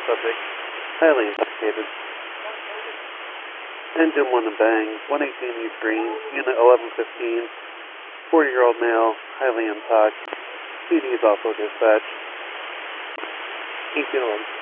subject. Highly intoxicated. Engine 1 and bang. 118 East Green. Unit 1115. 40-year-old male. Highly intoxicated. PD is also dispatched. 1811.